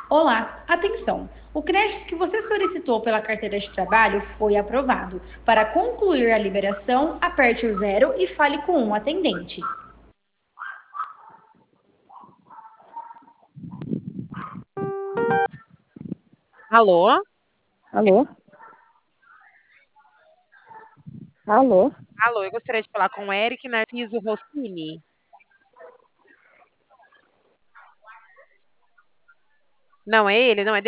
Olá, atenção! O crédito que você solicitou pela carteira de trabalho foi aprovado. Para concluir a liberação, aperte o zero e fale com um atendente. Alô? Alô? Alô? Alô, eu gostaria de falar com o Eric Narciso Rossini. Não é ele? Não é